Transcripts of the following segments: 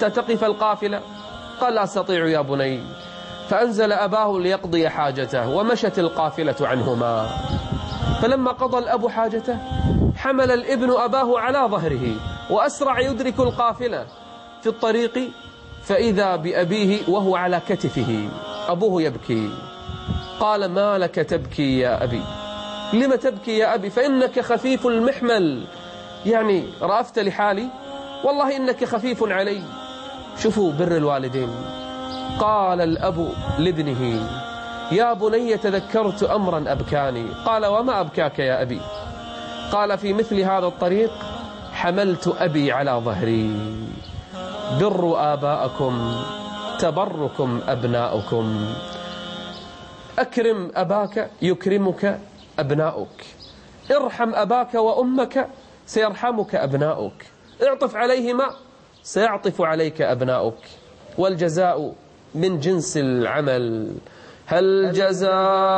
حتى تقف القافلة؟ قال لا أستطيع يا بني. فأنزل أباه ليقضي حاجته ومشت القافلة عنهما. فلما قضى الأب حاجته حمل الابن أباه على ظهره وأسرع يدرك القافلة في الطريق، فإذا بأبيه وهو على كتفه. أبوه يبكي. قال ما لك تبكي يا أبي؟ لم تبكي يا أبي؟ فإنك خفيف المحمل، يعني رأفت لحالي؟ والله إنك خفيف علي. شوفوا بر الوالدين. قال الأب لابنه يا بني تذكرت أمرا أبكاني. قال وما أبكاك يا أبي؟ قال في مثل هذا الطريق حملت أبي على ظهري. بروا آباءكم تبركم أبناؤكم. أكرم أباك يكرمك أبناؤك، ارحم أباك وأمك سيرحمك أبناؤك، اعطف عليهما سيعطف عليك أبناؤك. والجزاء من جنس العمل. هل جزاء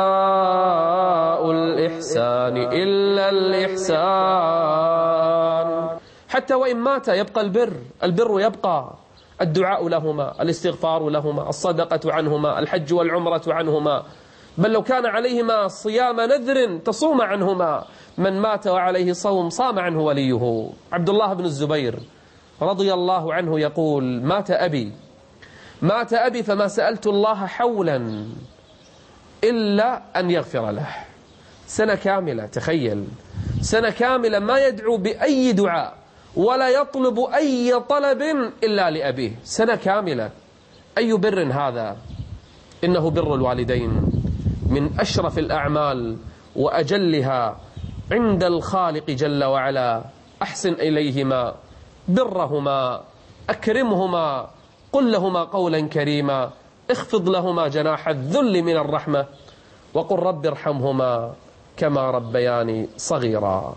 الإحسان إلا الإحسان؟ حتى وإن مات يبقى البر يبقى، الدعاء لهما، الاستغفار لهما، الصدقة عنهما، الحج والعمرة عنهما، بل لو كان عليهما صيام نذر تصوم عنهما. من مات وعليه صوم صام عنه وليه. عبد الله بن الزبير رضي الله عنه يقول مات أبي فما سألت الله حولا إلا أن يغفر له. سنة كاملة، تخيل، سنة كاملة ما يدعو بأي دعاء ولا يطلب أي طلب إلا لأبيه. سنة كاملة. أي بر هذا؟ إنه بر الوالدين من أشرف الأعمال وأجلها عند الخالق جل وعلا. أحسن إليهما، برهما، أكرمهما، قل لهما قولا كريما، اخفض لهما جناح الذل من الرحمة، وقل رب ارحمهما كما ربياني صغيرا.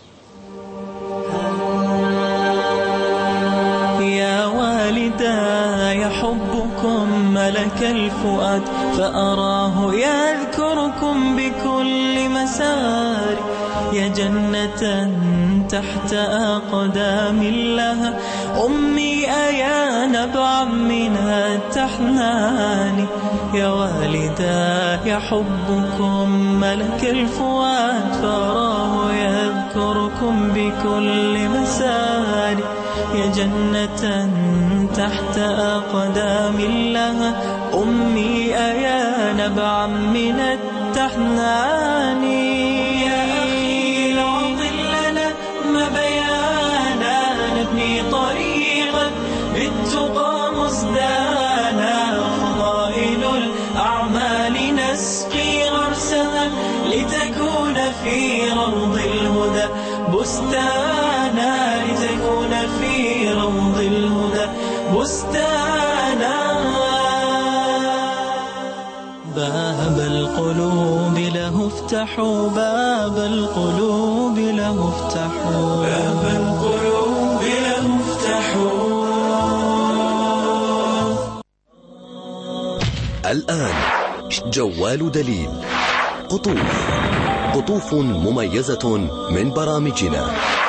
يا والداي حبكم ملك الفؤاد، فأراه يذكركم بكل مسار. يا جنة تحت أقدام الله، أمي أيا نبعا من التحنان. يا والداي حبكم ملك الفؤاد، فأراه يذكركم بكل مسار. يا جنة تحت أقدام الله، أمي أيا نبعا من التحنان. يا أخي لو ظلنا ما بيانا، نبني طريقا بالتقى مزدانا. فضائل الأعمال نسقي غرسها، لتكون في روض الهدى بستانا. لتكون في روض الهدى بستانا. باب القلوب له افتحوا، باب القلوب له افتحوا، باب القلوب له افتحوا. الآن جوال دليل. قطوف مميزة من برامجنا.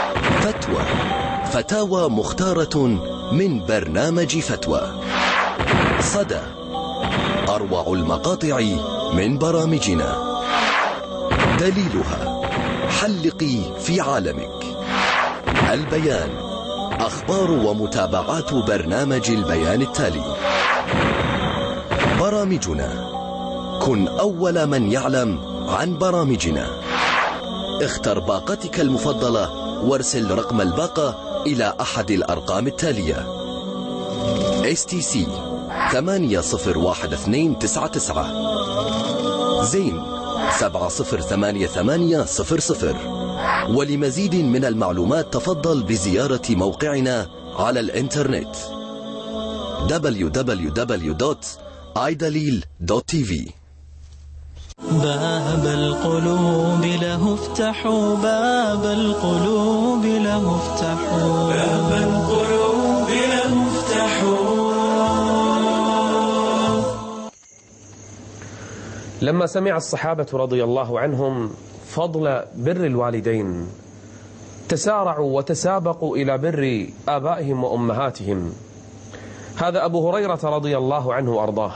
فتاوى مختارة من برنامج فتوى. صدى، أروع المقاطع من برامجنا. دليلها، حلقي في عالمك. البيان، أخبار ومتابعات برنامج البيان التالي. برامجنا، كن أول من يعلم عن برامجنا. اختر باقتك المفضلة وارسل رقم الباقة إلى أحد الأرقام التالية: STC 801299، زين 708800. ولمزيد من المعلومات تفضل بزيارة موقعنا على الإنترنت www.idalil.tv. باب القلوب له افتحوا، باب القلوب له افتحوا، باب القلوب له افتحوا. لما سمع الصحابة رضي الله عنهم فضل بر الوالدين تسارعوا وتسابقوا إلى بر آبائهم وأمهاتهم، هذا أبو هريرة رضي الله عنه وأرضاه،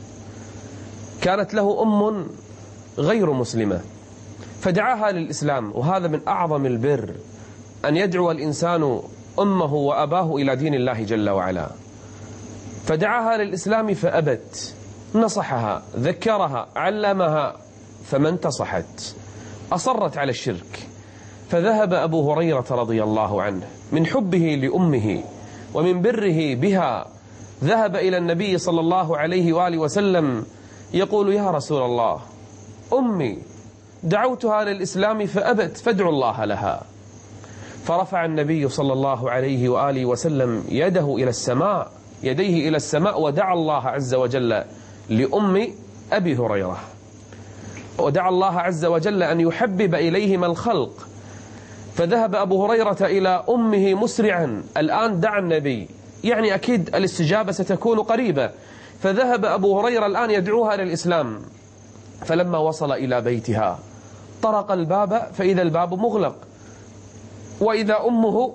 كانت له أم غير مسلمة فدعاها للإسلام، وهذا من أعظم البر أن يدعو الإنسان أمه وأباه إلى دين الله جل وعلا. فدعاها للإسلام فأبت، نصحها، ذكرها، علمها، فما انتصحت، أصرت على الشرك. فذهب أبو هريرة رضي الله عنه من حبه لأمه ومن بره بها، ذهب إلى النبي صلى الله عليه وآله وسلم يقول: يا رسول الله، أمي دعوتها للإسلام فأبت، فادعوا الله لها. فرفع النبي صلى الله عليه وآله وسلم يديه إلى السماء ودعا الله عز وجل لأم أبي هريرة، ودعا الله عز وجل أن يحبب إليهما الخلق. فذهب أبو هريرة إلى أمه مسرعا، الآن دعا النبي، يعني أكيد الاستجابة ستكون قريبة. فذهب أبو هريرة الآن يدعوها للإسلام. فلما وصل إلى بيتها طرق الباب فإذا الباب مغلق، وإذا أمه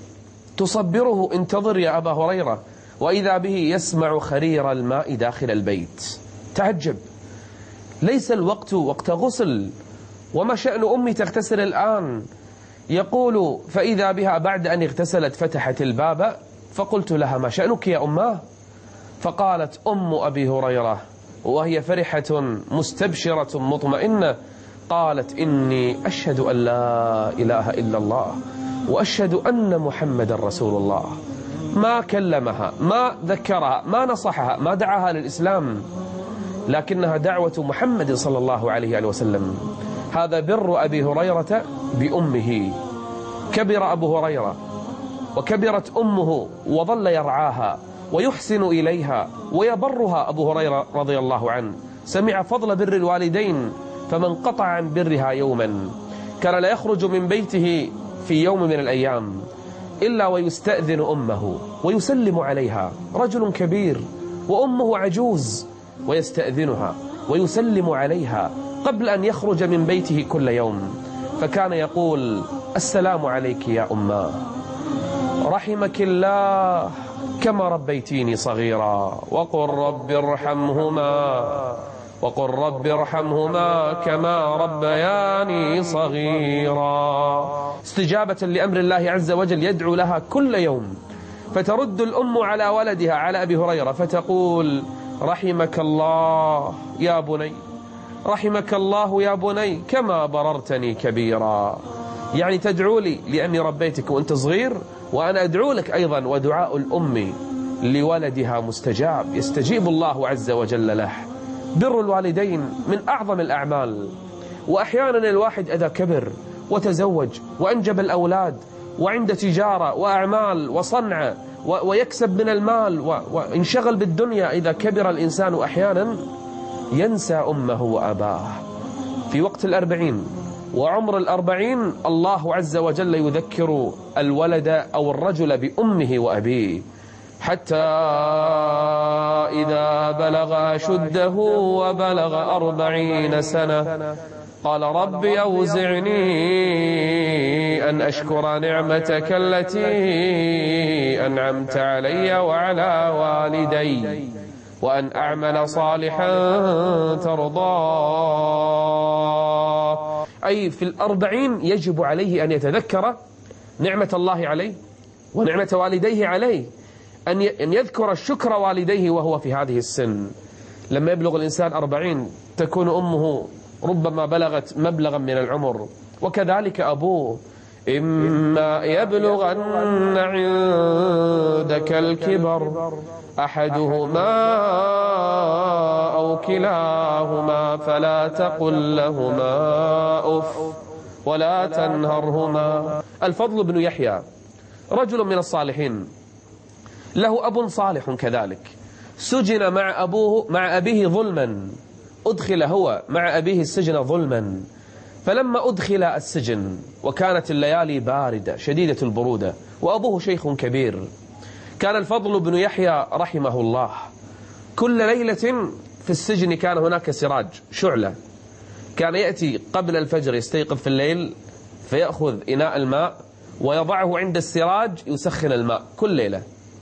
تصبره: انتظر يا أبا هريرة. وإذا به يسمع خرير الماء داخل البيت. تعجب، ليس الوقت وقت غسل، وما شأن أمي تغتسل الآن؟ يقول: فإذا بها بعد أن اغتسلت فتحت الباب، فقلت لها: ما شأنك يا أماه؟ فقالت أم أبي هريرة وهي فرحة مستبشرة مطمئنة، قالت: إني أشهد أن لا إله إلا الله وأشهد أن محمد رسول الله. ما كلمها، ما ذكرها، ما نصحها، ما دعاها للإسلام، لكنها دعوة محمد صلى الله عليه وسلم. هذا بر أبي هريرة بأمه. كبر أبو هريرة وكبرت أمه وظل يرعاها ويحسن إليها ويبرها. أبو هريرة رضي الله عنه سمع فضل بر الوالدين، فمن قطع عن برها يوما كان لا يخرج من بيته في يوم من الأيام إلا ويستأذن أمه ويسلم عليها. رجل كبير وأمه عجوز، ويستأذنها ويسلم عليها قبل أن يخرج من بيته كل يوم. فكان يقول: السلام عليك يا أماه، رحمك الله كما ربيتيني صغيرا، وقل رب ارحمهما كما ربياني صغيرا. استجابة لأمر الله عز وجل يدعو لها كل يوم. فترد الأم على ولدها، على أبي هريرة، فتقول: رحمك الله يا بني، رحمك الله يا بني كما بررتني كبيرا. يعني تدعو لي لأني ربيتك وأنت صغير، وأنا أدعو لك أيضا. ودعاء الأم لولدها مستجاب، يستجيب الله عز وجل له. بر الوالدين من أعظم الأعمال. وأحيانا الواحد إذا كبر وتزوج وأنجب الأولاد وعند تجارة وأعمال وصنعة ويكسب من المال وانشغل بالدنيا، إذا كبر الإنسان أحيانا ينسى أمه وأباه. في وقت 40 وعمر 40 الله عز وجل يذكر الولد أو الرجل بأمه وأبيه، حتى إذا بلغ أشده وبلغ 40 سنة قال: رب أوزعني أن أشكر نعمتك التي أنعمت علي وعلى والدي وأن أعمل صالحا ترضاه. أي في 40 يجب عليه أن يتذكر نعمة الله عليه ونعمة والديه عليه، أن يذكر الشكر والديه وهو في هذه السن. لما يبلغ الإنسان 40 تكون أمه ربما بلغت مبلغا من العمر، وكذلك أبوه. إما يبلغن عندك الكبر أحدهما أو كلاهما فلا تقل لهما أف ولا تنهرهما. الفضل بن يحيى رجل من الصالحين، له أب صالح كذلك، سجن مع أبيه ظلما، أدخل هو مع أبيه السجن ظلما. فلما أدخل السجن وكانت الليالي باردة شديدة البرودة وأبوه شيخ كبير، كان الفضل بن يحيى رحمه الله كل ليلة في السجن كان هناك سراج شعلة، كان يأتي قبل الفجر يستيقظ في الليل فيأخذ إناء الماء ويضعه عند السراج يسخن الماء كل ليلة.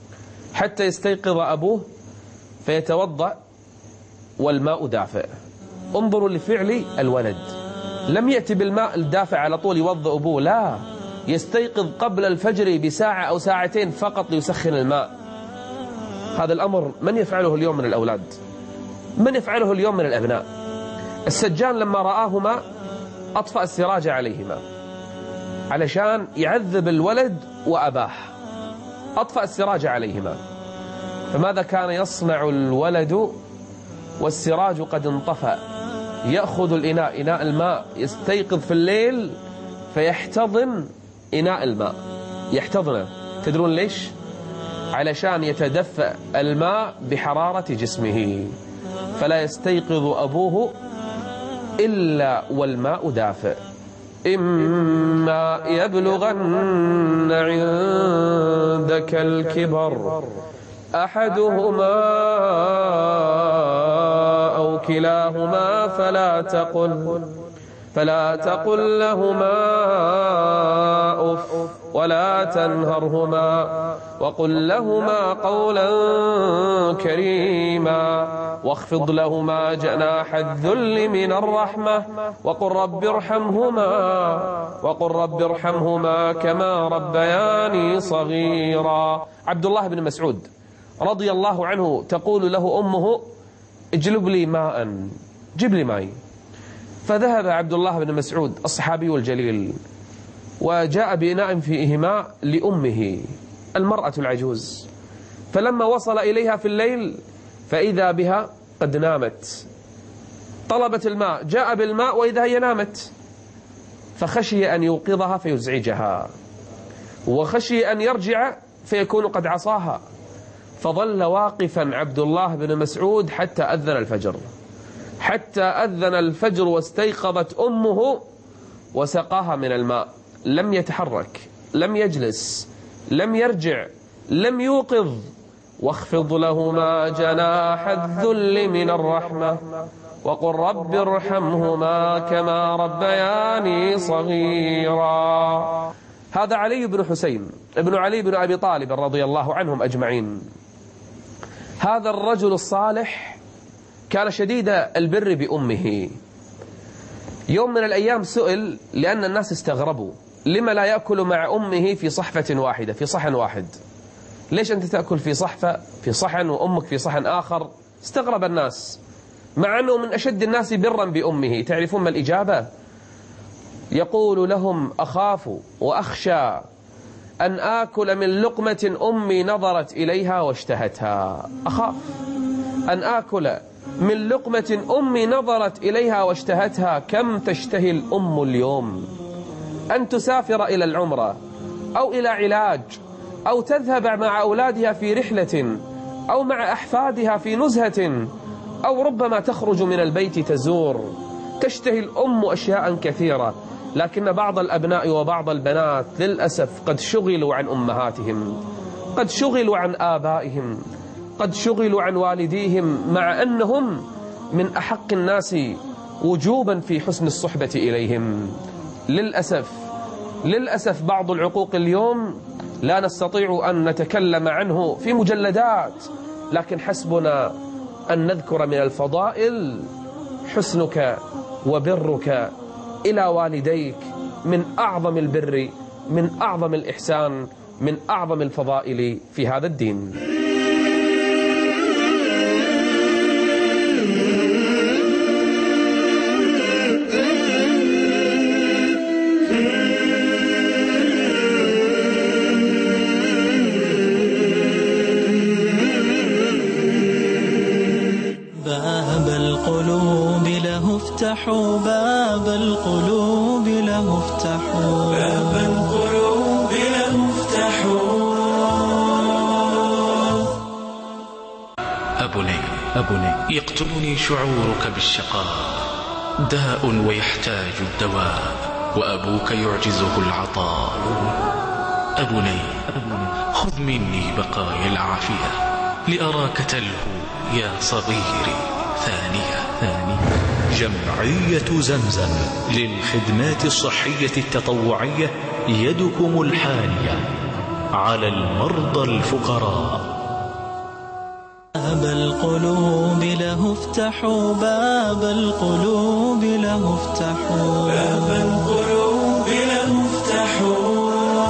حتى يستيقظ أبوه فيتوضأ والماء دافئ. انظروا لفعل الولد، لم يأتي بالماء الدافئ على طول يوضأ أبوه، لا، يستيقظ قبل الفجر بساعة أو ساعتين فقط ليسخن الماء. هذا الأمر من يفعله اليوم من الأولاد؟ من يفعله اليوم من الأبناء؟ السجان لما رآهما أطفأ السراج عليهما علشان يعذب الولد وأباه، أطفأ السراج عليهما. فماذا كان يصنع الولد والسراج قد انطفأ؟ يأخذ الإناء، إناء الماء، يستيقظ في الليل فيحتضن إناء الماء، يحتضنه. تدرون ليش؟ علشان يتدفأ الماء بحرارة جسمه، فلا يستيقظ أبوه إلا والماء دافئ. إما يبلغن عندك الكبر أحدهما أو كلاهما فلا تقل لهما أف ولا تنهرهما وقل لهما قولا كريما واخفض لهما جناح الذل من الرحمة وقل رب ارحمهما كما ربياني صغيرا. عبد الله بن مسعود رضي الله عنه تقول له أمه اجلب لي ماء، جيب لي ماء. فذهب عبد الله بن مسعود الصحابي الجليل وجاء بإناء فيه ماء لأمه المرأة العجوز، فلما وصل إليها في الليل فإذا بها قد نامت. طلبت الماء، جاء بالماء وإذا هي نامت، فخشي أن يوقظها فيزعجها، وخشي أن يرجع فيكون قد عصاها، فظل واقفا عبد الله بن مسعود حتى أذن الفجر، حتى أذن الفجر واستيقظت أمه وسقاها من الماء. لم يتحرك، لم يجلس، لم يرجع، لم يوقظ. واخفض لهما جناح الذل من الرحمة وقل رب ارحمهما كما ربياني صغيرا. هذا علي بن حسين ابن علي بن أبي طالب رضي الله عنهم أجمعين. هذا الرجل الصالح كان شديد البر بأمه. يوم من الأيام سئل لأن الناس استغربوا لما لا يأكل مع أمه في صحفة واحدة، في صحن واحد؟ ليش أنت تأكل في صحن وأمك في صحن آخر؟ استغرب الناس، مع أنه من أشد الناس برا بأمه. تعرفون ما الإجابة؟ يقول لهم أخاف وأخشى أن آكل من لقمة أمي نظرت إليها واشتهتها. أخاف أن آكل من لقمة أمي نظرت إليها واشتهتها. كم تشتهي الأم اليوم أن تسافر إلى العمرة أو إلى علاج أو تذهب مع أولادها في رحلة أو مع أحفادها في نزهة أو ربما تخرج من البيت تزور. تشتهي الأم أشياء كثيرة، لكن بعض الأبناء وبعض البنات للأسف قد شغلوا عن أمهاتهم، قد شغلوا عن آبائهم، قد شغلوا عن والديهم، مع أنهم من أحق الناس وجوبا في حسن الصحبة إليهم. للأسف بعض العقوق اليوم لا نستطيع أن نتكلم عنه في مجلدات، لكن حسبنا أن نذكر من الفضائل حسنك وبرك إلى والديك، من أعظم البر، من أعظم الإحسان، من أعظم الفضائل في هذا الدين. باب القلوب له افتحوا، باب القلوب له افتحوا، باب القلوب له افتحوا. أبني يقتلني شعورك بالشقاء، داء ويحتاج الدواء، وأبوك يعجزه العطاء. أبني خذ مني بقايا العافية، لأراك تلهو يا صغيري ثانية. جمعية زمزم للخدمات الصحية التطوعية يدكم الحانية على المرضى الفقراء. باب القلوب له افتحوا باب القلوب له افتحوا باب القلوب له افتحوا.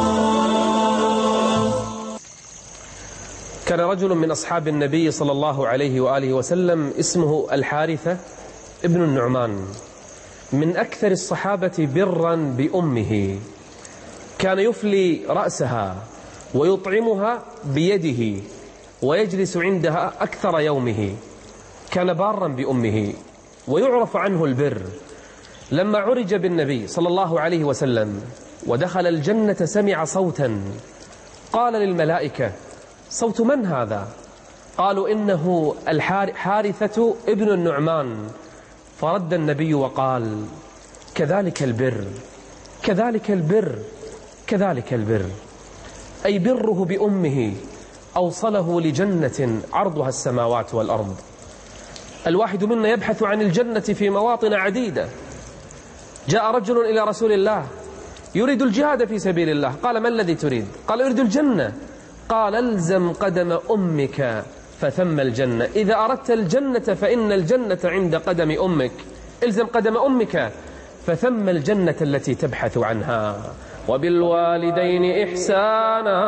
كان رجل من أصحاب النبي صلى الله عليه وآله وسلم اسمه الحارثة ابن النعمان، من أكثر الصحابة برا بأمه، كان يفلي رأسها ويطعمها بيده ويجلس عندها أكثر يومه، كان بارا بأمه ويعرف عنه البر. لما عرج بالنبي صلى الله عليه وسلم ودخل الجنة سمع صوتا، قال للملائكة: صوت من هذا؟ قالوا: إنه حارثة ابن النعمان. فرد النبي وقال: كذلك البر، كذلك البر، كذلك البر، أي بره بأمه أوصله لجنة عرضها السماوات والأرض. الواحد منا يبحث عن الجنة في مواطن عديدة. جاء رجل إلى رسول الله يريد الجهاد في سبيل الله، قال: ما الذي تريد؟ قال: أريد الجنة. قال: الزم قدم أمك فثم الجنة. إذا أردت الجنة فإن الجنة عند قدم أمك، الزم قدم أمك فثم الجنة التي تبحث عنها. وبالوالدين إحسانا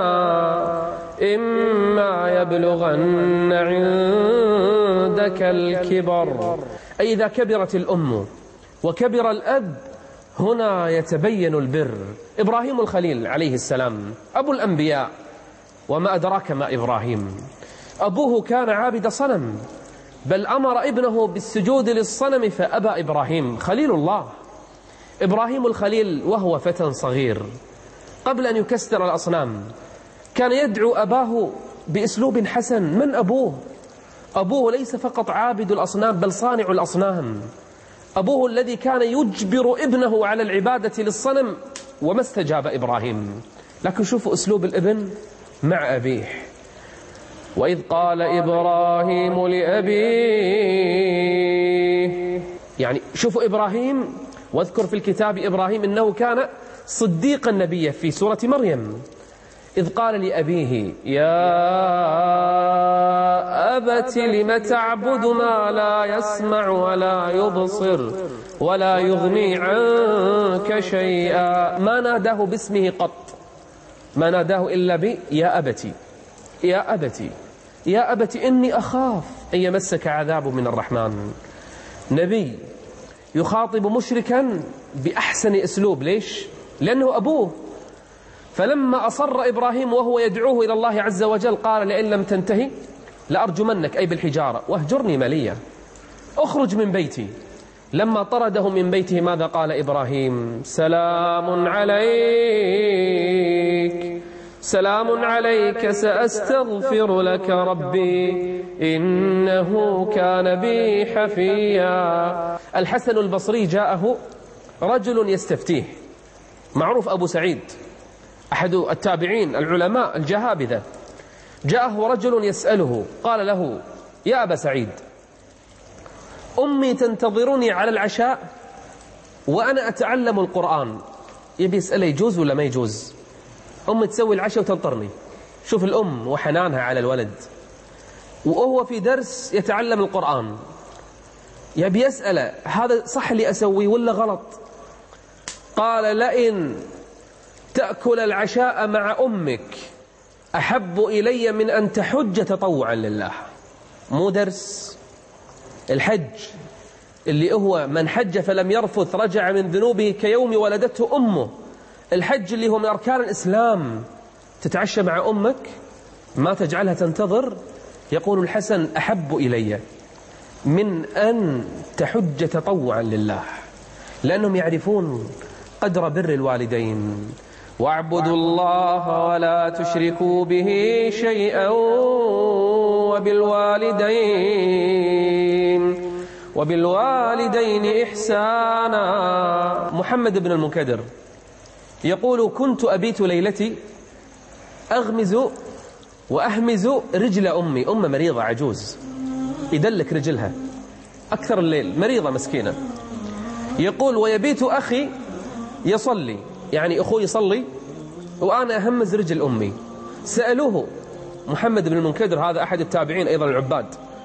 إما يبلغن عندك الكبر، أي إذا كبرت الأم وكبر الأب هنا يتبين البر. إبراهيم الخليل عليه السلام أبو الأنبياء، وما أدراك ما إبراهيم، أبوه كان عابد صنم، بل أمر ابنه بالسجود للصنم فأبى إبراهيم خليل الله. إبراهيم الخليل وهو فتى صغير قبل أن يكسر الأصنام كان يدعو أباه بأسلوب حسن. من أبوه؟ أبوه ليس فقط عابد الأصنام بل صانع الأصنام. أبوه الذي كان يجبر ابنه على العبادة للصنم وما استجاب إبراهيم. لكن شوفوا أسلوب الابن مع أبيه. وإذ قال إبراهيم لأبيه، يعني شوفوا إبراهيم، واذكر في الكتاب إبراهيم إنه كان صديقا نبيا في سورة مريم. إذ قال لأبيه: يا أبت لم تعبد ما لا يسمع ولا يبصر ولا يغني عنك شيئا. ما ناداه باسمه قط، ما ناداه إلا ب يا أبتي، يا أبتي، يا أبتي إني أخاف أن يمسك عذاب من الرحمن. نبي يخاطب مشركا بأحسن أسلوب. ليش؟ لأنه أبوه. فلما أصر إبراهيم وهو يدعوه إلى الله عز وجل قال: لئن لم تنتهي لأرجمنك، أي بالحجارة، واهجرني مليا، أخرج من بيتي. لما طرده من بيته ماذا قال إبراهيم؟ سلام عليك، سلام عليك، سأستغفر لك ربي إنه كان بي حفيا. الحسن البصري جاءه رجل يستفتيه، معروف أبو سعيد أحد التابعين العلماء الجهابذة. جاءه رجل يسأله، قال له: يا أبا سعيد، أمي تنتظرني على العشاء وأنا أتعلم القرآن. يبي يسأله يجوز ولا ما يجوز؟ أمي تسوي العشاء وتنطرني. شوف الأم وحنانها على الولد، وهو في درس يتعلم القرآن. يبي يسأله هذا صح اللي أسويه ولا غلط؟ قال: لئن تأكل العشاء مع أمك أحب إلي من أن تحج تطوعا لله. مو درس الحج اللي هو من حج فلم يرفث رجع من ذنوبه كيوم ولدته أمه. الحج اللي هو من أركان الإسلام. تتعشى مع أمك ما تجعلها تنتظر. يقول الحسن: أحب إلي من أن تحج تطوعا لله، لأنهم يعرفون قدر بر الوالدين. واعبدوا الله ولا تشركوا به شيئا وبالوالدين إحسانا. محمد بن المنكدر يقول: كنت أبيت ليلتي أغمز وأهمز رجل أمي. أم مريضة عجوز يدلك رجلها أكثر الليل، مريضة مسكينة. يقول: ويبيت أخي يصلي، يعني أخوي يصلي وأنا أهمز رجل أمي. سألوه محمد بن المنكدر، هذا أحد التابعين أيضا العباد،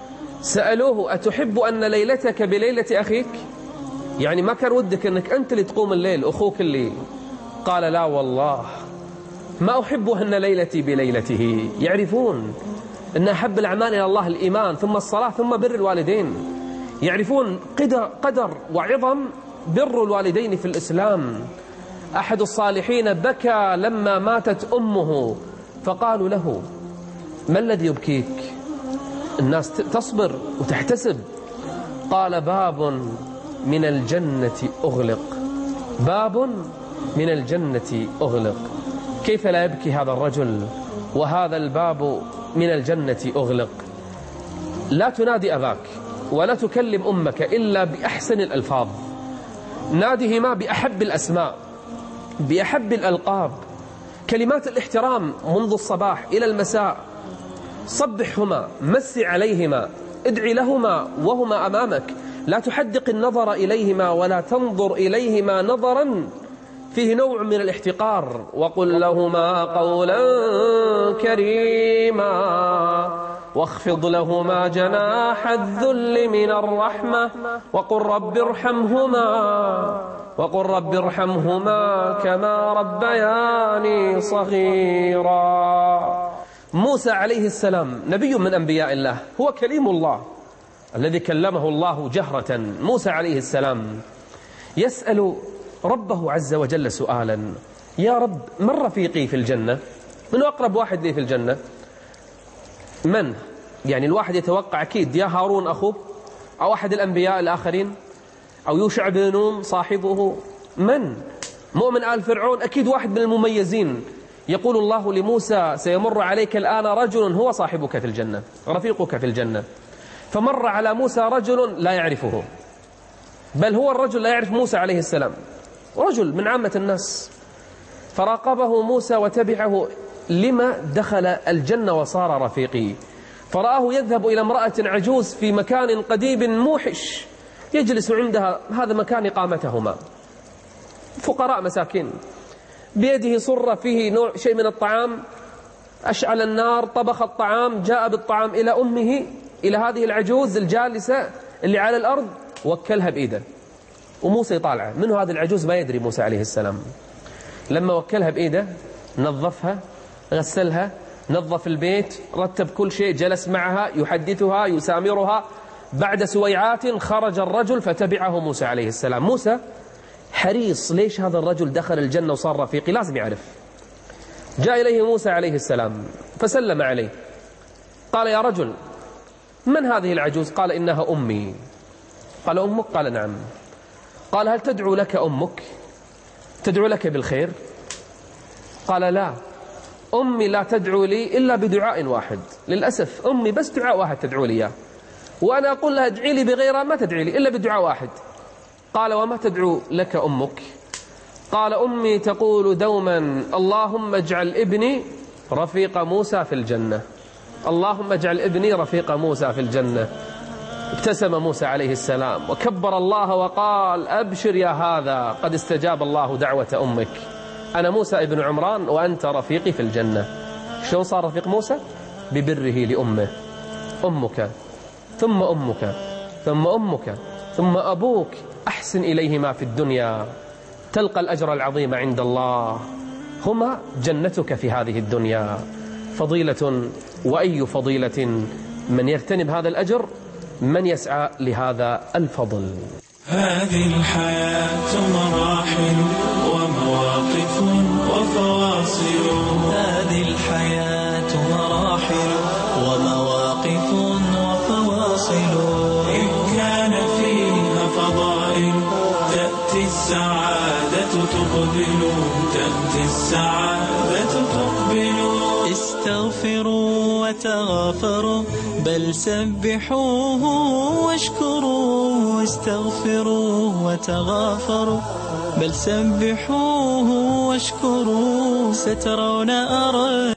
سألوه أتحب أن ليلتك بليلة أخيك؟ يعني ما كان ودك أنك أنت اللي تقوم الليل أخوك اللي. قال لا والله ما أحب أن ليلتي بليلته. يعرفون أن أحب الأعمال إلى الله الإيمان ثم الصلاة ثم بر الوالدين. يعرفون قدر وعظم بر الوالدين في الإسلام. أحد الصالحين بكى لما ماتت أمه فقالوا له ما الذي يبكيك؟ الناس تصبر وتحتسب. قال باب من الجنة أغلق، باب من الجنة أغلق. كيف لا يبكي هذا الرجل وهذا الباب من الجنة أغلق؟ لا تنادي أباك ولا تكلم أمك إلا بأحسن الألفاظ. نادهما بأحب الأسماء بأحب الألقاب. كلمات الاحترام منذ الصباح إلى المساء. صبحهما، مسي عليهما، ادعي لهما وهما أمامك. لا تحدق النظر إليهما ولا تنظر إليهما نظرا فيه نوع من الاحتقار. وقل لهما قولا كريما واخفض لهما جناح الذل من الرحمة وقل رب ارحمهما كما ربياني صغيرا. موسى عليه السلام نبي من أنبياء الله، هو كليم الله الذي كلمه الله جهرة. موسى عليه السلام يسأل ربه عز وجل سؤالا: يا رب من رفيقي في الجنة؟ من أقرب واحد لي في الجنة؟ من؟ يعني الواحد يتوقع أكيد يا هارون أخوه أو أحد الأنبياء الآخرين أو يوشع بن نون صاحبه. من؟ مؤمن آل فرعون أكيد واحد من المميزين. يقول الله لموسى: سيمر عليك الآن رجل هو صاحبك في الجنة، رفيقك في الجنة. فمر على موسى رجل لا يعرفه، بل هو الرجل لا يعرف موسى عليه السلام، رجل من عامة الناس. فراقبه موسى وتبعه: لما دخل الجنة وصار رفيقي؟ فرآه يذهب إلى امرأة عجوز في مكان قديم موحش يجلس عندها، هذا مكان إقامتهما، فقراء مساكين. بيده صرة فيه نوع شيء من الطعام، أشعل النار، طبخ الطعام، جاء بالطعام إلى أمه، إلى هذه العجوز الجالسة اللي على الأرض، وكلها بإيده. وموسى يطالعه، منه هذه العجوز ما يدري موسى عليه السلام. لما وكلها بإيده نظفها، غسلها، نظف البيت، رتب كل شيء، جلس معها يحدثها يسامرها. بعد سويعات خرج الرجل فتبعه موسى عليه السلام. موسى حريص، ليش هذا الرجل دخل الجنة وصار رفيقي؟ لازم يعرف. جاء إليه موسى عليه السلام فسلم عليه، قال: يا رجل من هذه العجوز؟ قال: إنها أمي. قال: أمك؟ قال: نعم. قال: هل تدعو لك أمك؟ تدعو لك بالخير؟ قال: لا، أمي لا تدعو لي إلا بدعاء واحد. للأسف أمي بس دعاء واحد تدعو لي إياه، وأنا أقول لها ادعي لي بغيرها ما تدعي لي إلا بدعاء واحد. قال: وما تدعو لك أمك؟ قال: أمي تقول دوما: اللهم اجعل ابني رفيق موسى في الجنة، اللهم اجعل ابني رفيق موسى في الجنة. ابتسم موسى عليه السلام وكبر الله وقال: أبشر يا هذا، قد استجاب الله دعوة أمك، أنا موسى ابن عمران وأنت رفيقي في الجنة. شلون صار رفيق موسى؟ ببره لأمه. أمك ثم أمك ثم أمك ثم أبوك، أحسن إليهما في الدنيا تلقى الأجر العظيم عند الله، هما جنتك في هذه الدنيا. فضيلة، وأي فضيلة من يغتنم هذا الأجر من يسعى لهذا الفضل. هذه الحياة مراحل ومواقف وفواصل، هذه الحياة مراحل ومواقف وفواصل، إن كان فيها فضائل تأتي السعادة تقبل، تأتي السعادة تقبل. استغفروا وتغافروا بل سبحوه واشكروا، استغفروا وتغافروا بل سبحوه واشكروا، سترون